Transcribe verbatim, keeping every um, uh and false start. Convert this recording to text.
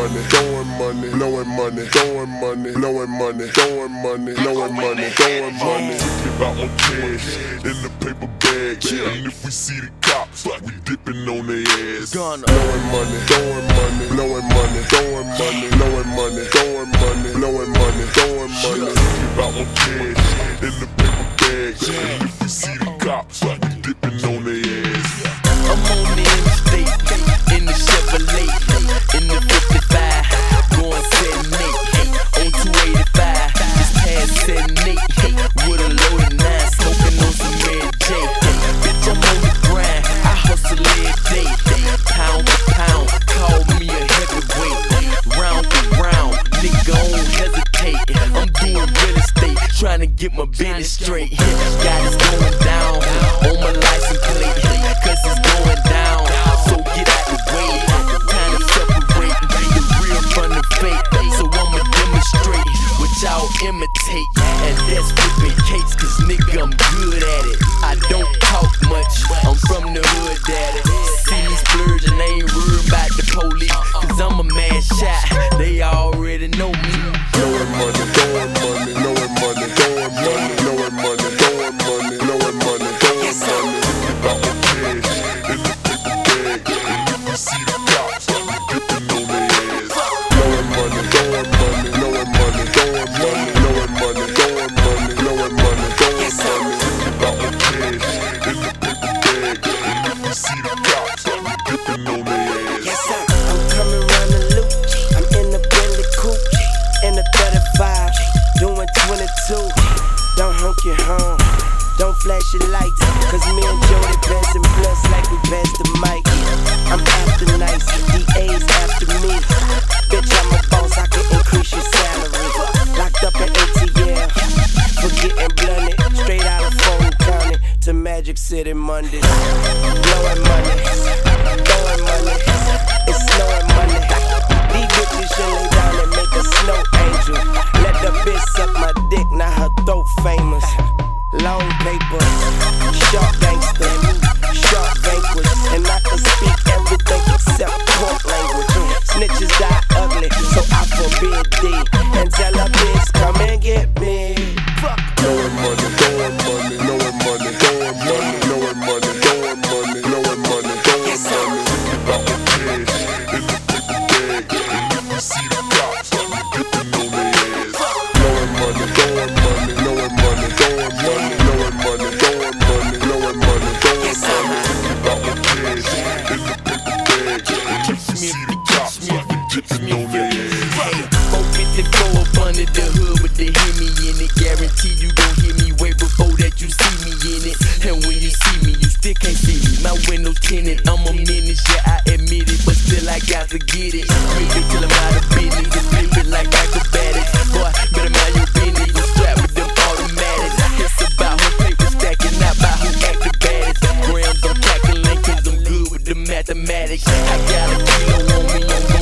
money, throwing money, blowing money, throwing money, blowing money, throwing money, blowing money, throwing money. Talking about my cash in the paper bag, and if we see the cops, we dipping on their ass. Blowing money, throwing money, blowing money, throwing money, blowing money, throwing money, blowing money, throwing money. Talking about my cash in the paper bag, and if we see the cops, we dipping on their ass. I'm on the interstate, in the Chevrolet, in the fifty-five, going seven eight, on two eighty-five, just past seven eight, with a loaded nine, smoking on some Red J. Bitch, I'm on the grind, I hustle every day, pound for pound, call me a heavyweight, round for round, nigga don't hesitate, I'm doing real estate, trying to get my business straight, got it going down, on my license plate, cause it's going down, so get out the way, time to separate the real from the fake, so I'ma demonstrate what y'all imitate, and that's flipping cakes, cause nigga I'm good at it, I don't talk much, I'm from the hood daddy, see me splurge and they ain't worried about the police, cause I'm a man shot, they already know me. Blowing money, throwing money, blowing money, throwing money, blowing money, throwing money, blowing money, throwing money. About my cash in the paper bag, and if we see the cops, we dipping on their ass. Blowing money, throwing money, blowing money, throwing money, blowing money, throwing money, blowing money, throwing money. About my cash in the paper bag, and if we see the cops, we dipping on their ass. Yes, sir. I'm coming round the loop. I'm in the Bentley coupe, in the thirty-five, doing twenty-two. Don't honk your horn, don't flash your lights, cause me and Jody passing blunts like we passed the mic. I'm after nice, D A's after me. Bitch, I'm a boss, I can increase your salary. Locked up at A T L, for getting blunted, straight out of Fulton County to Magic City Mondays. Blowing money, throwing money, it's snowing money. These bitches should lay down and make a snow angel. Let the bitch suck my dick, now her throat famous. Long paper, sharp gangster, sharp vanquish, and I can speak everything except court language. Snitches die ugly, so I forbid thee, and tell a bitch come and get me. Fuck. Blowing money, throwing money, blowing money, throwing money, blowing money, throwing money, blowing money, throwing money. About my cash in the paper bag, and if we see the cops, we dipping on their ass. Blowing money, throwing money, blowing money, throwing money, blowing money, throwing money, blowing money, throwing money. About my cash in the paper bag, and if we see the cops, we dipping on their ass. Hey, four fifty-four up under the hood with the Hemi in it. Guarantee you gon' hear me way before that you see me in it. And when you see me, you still can't see me. My window tinted, I'm a menace, yeah, I admit it, but still I got to get it. Flip it till I'm out of business, and flip it like acrobatics. Boy, better mind your business, you strapped with them automatics. It's about who paper stacking, not about who act the baddest. Grams, I'm calculating, cause I'm good with the mathematics. I got a kilo on me, I'm